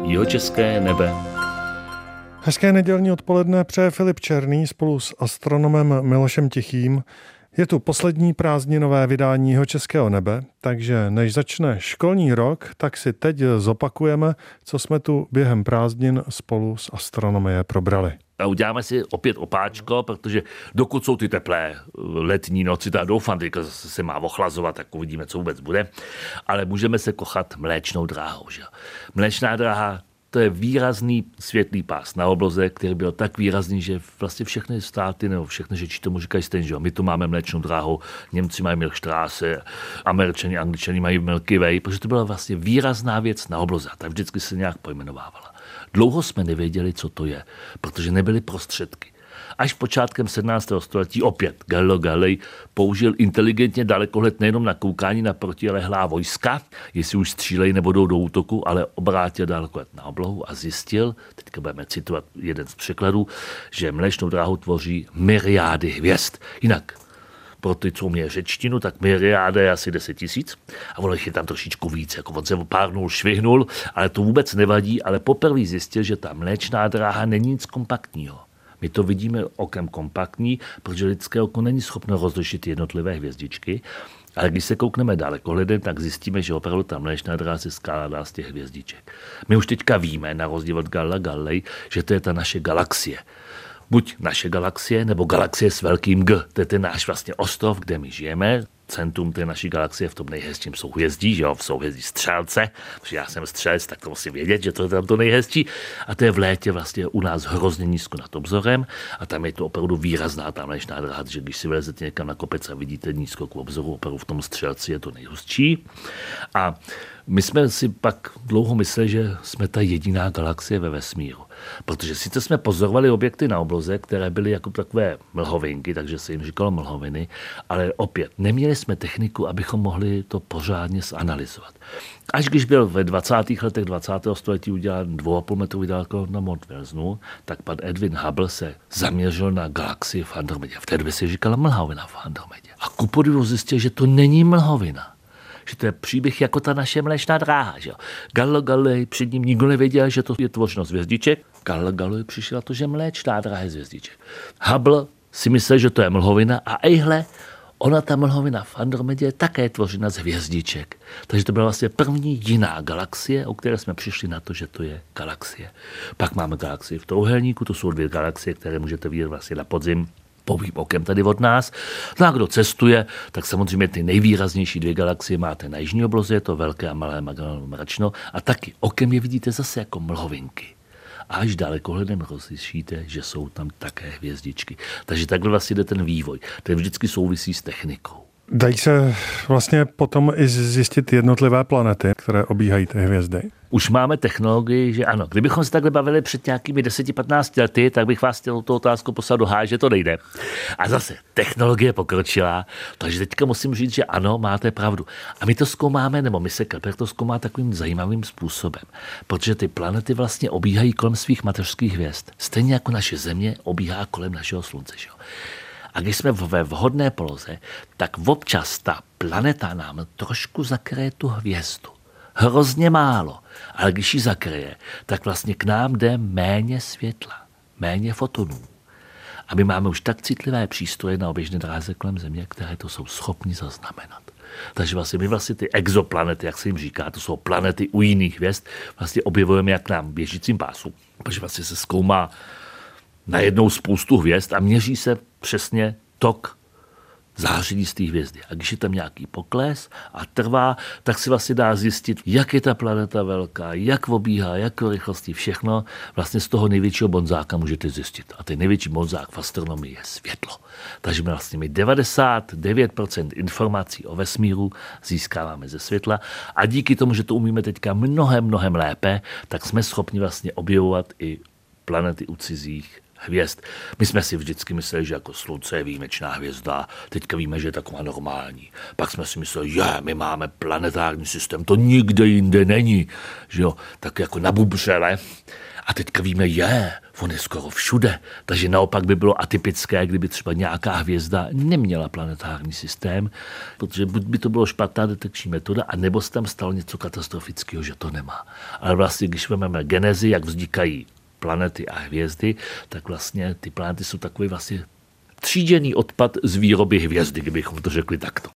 Jihočeské nebe. Hezké nedělní odpoledne přeje Filip Černý spolu s astronomem Milošem Tichým. Je tu poslední prázdninové vydání Jihočeského nebe, takže než začne školní rok, tak si teď zopakujeme, co jsme tu během prázdnin spolu s astronomie probrali. A uděláme si opět opáčko, protože dokud jsou ty teplé letní noci, tak doufám, že se má ochlazovat, tak uvidíme, co vůbec bude, ale můžeme se kochat Mléčnou dráhou. Že? Mléčná dráha, to je výrazný světlý pás na obloze, který byl tak výrazný, že vlastně všechny státy nebo všechny řeči tomu říkají stejně, že my tu máme Mléčnou dráhu, Němci mají Milchstraße, Američani, Angličani mají Milky Way, protože to byla vlastně výrazná věc na obloze a ta vždycky se nějak pojmenovávala. Dlouho jsme nevěděli, co to je, protože nebyly prostředky. Až počátkem 17. století opět Galileo Galilei použil inteligentně dalekohled nejenom na koukání na protilehlá vojska, jestli už střílejí nebo jdou do útoku, ale obrátil dalekohled na oblohu a zjistil, teďka budeme citovat jeden z překladů, že Mléčnou dráhu tvoří myriády hvězd. Jinak pro ty, co mě řečtinu, tak myriáda je asi 10 000 a ono je tam trošičku víc, jako on se párnul, švihnul, ale to vůbec nevadí, ale poprvé zjistil, že ta Mléčná dráha není nic kompaktního. My to vidíme okem kompaktní, protože lidské oko není schopno rozlišit jednotlivé hvězdičky, ale když se koukneme dalekohledem, tak zjistíme, že opravdu ta Mléčná dráha se skládá z těch hvězdiček. My už teďka víme, na rozdíl od Galilea Galilei, že to je ta naše galaxie. Buď naše galaxie, nebo galaxie s velkým G. To je ten náš vlastně ostrov, kde my žijeme. Centrum té naší galaxie v tom nejhezčím souhvězdí, že jo, v souhvězdí Střelce, protože já jsem střelec, tak to musím vědět, že to je tam to nejhezčí. A to je v létě vlastně u nás hrozně nízko nad obzorem a tam je to opravdu výrazná ta Mléčná dráha, že když si vylezete někam na kopec a vidíte nízko k obzoru, opravdu v tom Střelci je to nejhustší. A my jsme si pak dlouho mysleli, že jsme ta jediná galaxie ve vesmíru. Protože sice jsme pozorovali objekty na obloze, které byly jako takové mlhovinky, takže se jim říkalo mlhoviny, ale opět neměli jsme techniku, abychom mohli to pořádně zanalyzovat. Až když byl ve 20. letech 20. století udělán 2,5 metrový dálkovod na Mount Wilsonu, tak pan Edwin Hubble se zaměřil na galaxii v Andromedě. V té době se říkala mlhovina v Andromedě. A kupodivu zjistil, že to není mlhovina. Že to je příběh jako ta naše Mléčná dráha. Že? Galileo Galilei, před ním nikdo nevěděl, že to je tvořeno z hvězdiček. Galileo Galilei přišel na to, že Mléčná dráha je z hvězdiček. Hubble si myslel, že to je mlhovina a ejhle, ona ta mlhovina v Andromedě je také tvořena z hvězdiček. Takže to byla vlastně první jiná galaxie, o které jsme přišli na to, že to je galaxie. Pak máme galaxii v Trouhelníku, to jsou 2 galaxie, které můžete vidět vlastně na podzim pouhým okem tady od nás. No a kdo cestuje, tak samozřejmě ty nejvýraznější 2 galaxie máte na jižní obloze, je to Velké a Malé Magellanův mračno a taky okem je vidíte zase jako mlhovinky. A až dalekohledem rozlišíte, že jsou tam také hvězdičky. Takže takhle vlastně jde ten vývoj. Ten vždycky souvisí s technikou. Dají se vlastně potom i zjistit jednotlivé planety, které obíhají ty hvězdy? Už máme technologii, že ano. Kdybychom se takhle bavili před nějakými 10-15 lety, tak bych vás chtěl tu otázku poslat do háje, že to nejde. A zase, technologie pokročila, takže teďka musím říct, že ano, máte pravdu. A my to zkoumáme, nebo my se Kepler to zkoumá takovým zajímavým způsobem, protože ty planety vlastně obíhají kolem svých mateřských hvězd. Stejně jako naše Země obíhá kolem našeho Slunce. Že? A když jsme ve vhodné poloze, tak občas ta planeta nám trošku zakryje tu hvězdu. Hrozně málo, ale když ji zakryje, tak vlastně k nám jde méně světla, méně fotonů. A my máme už tak citlivé přístroje na oběžné dráze kolem Země, které to jsou schopni zaznamenat. Takže vlastně my vlastně ty exoplanety, jak se jim říká, to jsou planety u jiných hvězd, vlastně objevujeme jak nám běžícím pásu, protože vlastně se zkoumá najednou spoustu hvězd a měří se přesně tok záření z té hvězdy. A když je tam nějaký pokles a trvá, tak si vlastně dá zjistit, jak je ta planeta velká, jak obíhá, jakou rychlostí, všechno. Vlastně z toho největšího bonzáka můžete zjistit. A ten největší bonzák v astronomii je světlo. Takže my 99% informací o vesmíru získáváme ze světla a díky tomu, že to umíme teďka mnohem lépe, tak jsme schopni vlastně objevovat i planety u cizích hvězd. My jsme si vždycky mysleli, že jako Slunce je výjimečná hvězda, teďka víme, že je taková normální. Pak jsme si mysleli, že my máme planetární systém, to nikde jinde není, že jo, tak jako na bubřele. A teďka víme, on je skoro všude, takže naopak by bylo atypické, kdyby třeba nějaká hvězda neměla planetární systém, protože buď by to bylo špatná detekční metoda, anebo se tam stalo něco katastrofického, že to nemá. Ale vlastně, když vezmeme genezi, jak vznikají planety a hvězdy, tak vlastně ty planety jsou takový vlastně tříděný odpad z výroby hvězdy, kdybychom to řekli takto.